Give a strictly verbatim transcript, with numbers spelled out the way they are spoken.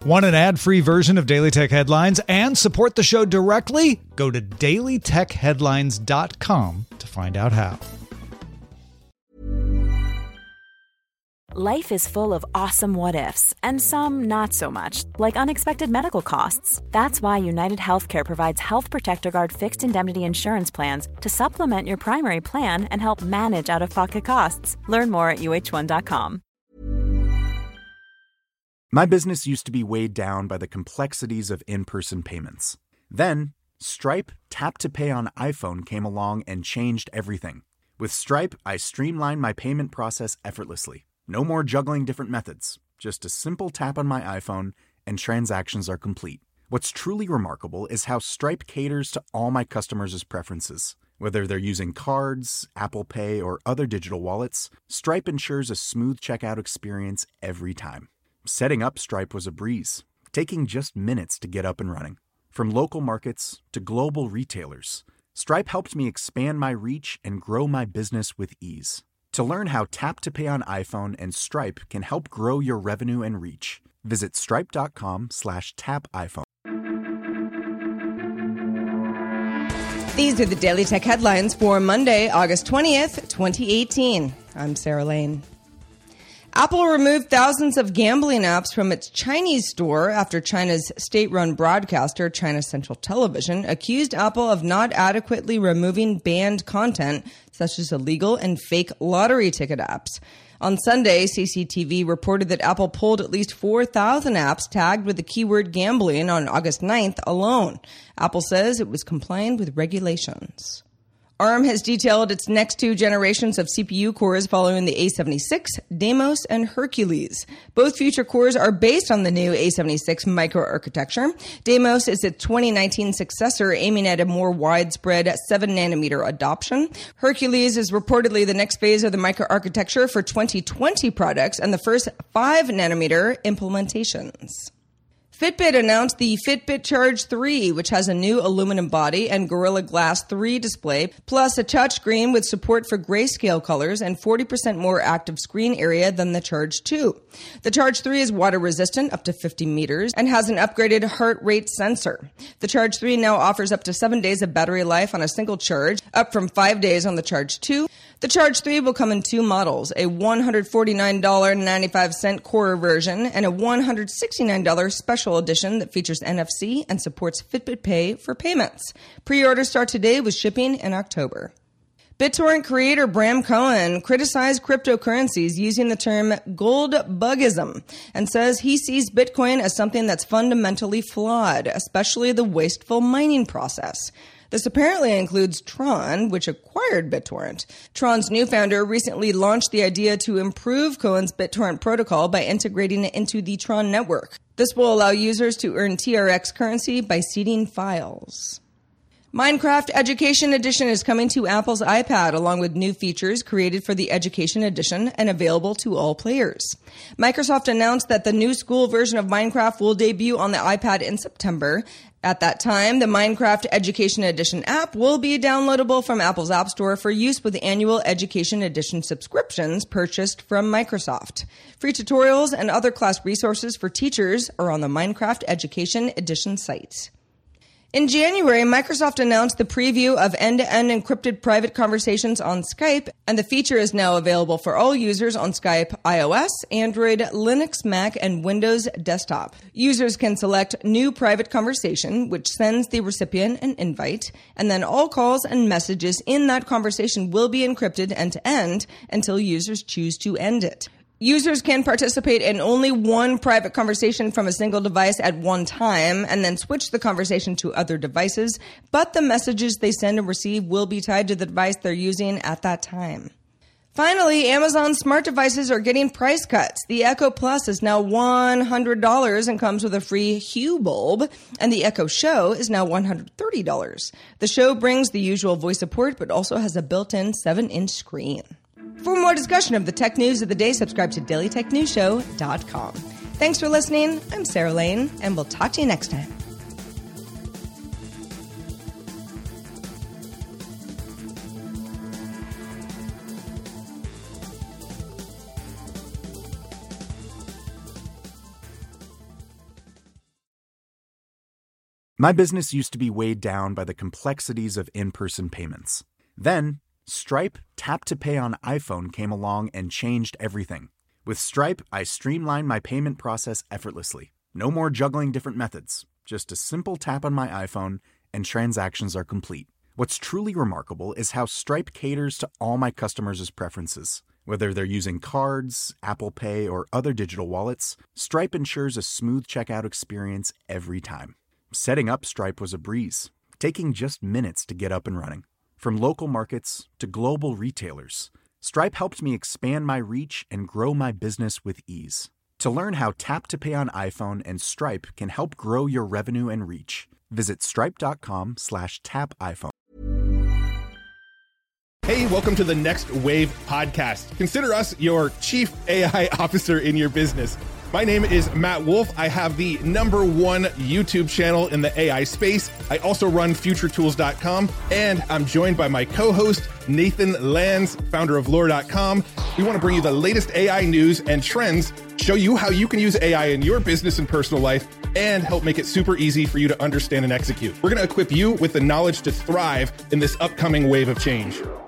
Want an ad-free version of Daily Tech Headlines and support the show directly? Go to daily tech headlines dot com to find out how. Life is full of awesome what-ifs, and some not so much, like unexpected medical costs. That's why United Healthcare provides Health Protector Guard fixed indemnity insurance plans to supplement your primary plan and help manage out-of-pocket costs. Learn more at U H one dot com. My business used to be weighed down by the complexities of in-person payments. Then, Stripe Tap to Pay on iPhone came along and changed everything. With Stripe, I streamlined my payment process effortlessly. No more juggling different methods. Just a simple tap on my iPhone and transactions are complete. What's truly remarkable is how Stripe caters to all my customers' preferences. Whether they're using cards, Apple Pay, or other digital wallets, Stripe ensures a smooth checkout experience every time. Setting up Stripe was a breeze, taking just minutes to get up and running. From local markets to global retailers, Stripe helped me expand my reach and grow my business with ease. To learn how Tap to Pay on iPhone and Stripe can help grow your revenue and reach, visit stripe.com slash tap iPhone. These are the Daily Tech Headlines for Monday, August twentieth, twenty eighteen. I'm Sarah Lane. Apple removed thousands of gambling apps from its Chinese store after China's state-run broadcaster, China Central Television, accused Apple of not adequately removing banned content, such as illegal and fake lottery ticket apps. On Sunday, C C T V reported that Apple pulled at least four thousand apps tagged with the keyword gambling on August ninth alone. Apple says it was complying with regulations. ARM has detailed its next two generations of C P U cores following the A seventy-six, Deimos, and Hercules. Both future cores are based on the new A seventy-six microarchitecture. Deimos is its twenty nineteen successor, aiming at a more widespread seven nanometer adoption. Hercules is reportedly the next phase of the microarchitecture for twenty twenty products and the first five nanometer implementations. Fitbit announced the Fitbit Charge three, which has a new aluminum body and Gorilla Glass three display, plus a touchscreen with support for grayscale colors and forty percent more active screen area than the Charge two. The Charge three is water resistant up to fifty meters and has an upgraded heart rate sensor. The Charge three now offers up to seven days of battery life on a single charge, up from five days on the Charge two. The Charge three will come in two models, a one hundred forty-nine dollars and ninety-five cents core version and a one hundred sixty-nine dollars special edition that features N F C and supports Fitbit Pay for payments. Pre-orders start today with shipping in October. BitTorrent creator Bram Cohen criticized cryptocurrencies using the term gold bugism and says he sees Bitcoin as something that's fundamentally flawed, especially the wasteful mining process. This apparently includes Tron, which acquired BitTorrent. Tron's new founder recently launched the idea to improve Cohen's BitTorrent protocol by integrating it into the Tron network. This will allow users to earn T R X currency by seeding files. Minecraft Education Edition is coming to Apple's iPad along with new features created for the Education Edition and available to all players. Microsoft announced that the new school version of Minecraft will debut on the iPad in September. At that time, the Minecraft Education Edition app will be downloadable from Apple's App Store for use with annual Education Edition subscriptions purchased from Microsoft. Free tutorials and other class resources for teachers are on the Minecraft Education Edition site. In January, Microsoft announced the preview of end-to-end encrypted private conversations on Skype, and the feature is now available for all users on Skype iOS, Android, Linux, Mac, and Windows Desktop. Users can select New Private Conversation, which sends the recipient an invite, and then all calls and messages in that conversation will be encrypted end-to-end until users choose to end it. Users can participate in only one private conversation from a single device at one time and then switch the conversation to other devices, but the messages they send and receive will be tied to the device they're using at that time. Finally, Amazon smart devices are getting price cuts. The Echo Plus is now one hundred dollars and comes with a free Hue bulb, and the Echo Show is now one hundred thirty dollars. The Show brings the usual voice support, but also has a built-in seven inch screen. For more discussion of the tech news of the day, subscribe to daily tech news show dot com. Thanks for listening. I'm Sarah Lane, and we'll talk to you next time. My business used to be weighed down by the complexities of in-person payments. Then, Stripe Tap to Pay on iPhone came along and changed everything. With Stripe, I streamlined my payment process effortlessly. No more juggling different methods. Just a simple tap on my iPhone and transactions are complete. What's truly remarkable is how Stripe caters to all my customers' preferences. Whether they're using cards, Apple Pay, or other digital wallets, Stripe ensures a smooth checkout experience every time. Setting up Stripe was a breeze, taking just minutes to get up and running. From local markets to global retailers, Stripe helped me expand my reach and grow my business with ease. To learn how Tap to Pay on iPhone and Stripe can help grow your revenue and reach, visit stripe.com slash tap iPhone. Hey, welcome to the Next Wave podcast. Consider us your chief A I officer in your business. My name is Matt Wolf. I have the number one YouTube channel in the A I space. I also run future tools dot com, and I'm joined by my co-host, Nathan Lands, founder of lore dot com. We want to bring you the latest A I news and trends, show you how you can use A I in your business and personal life, and help make it super easy for you to understand and execute. We're going to equip you with the knowledge to thrive in this upcoming wave of change.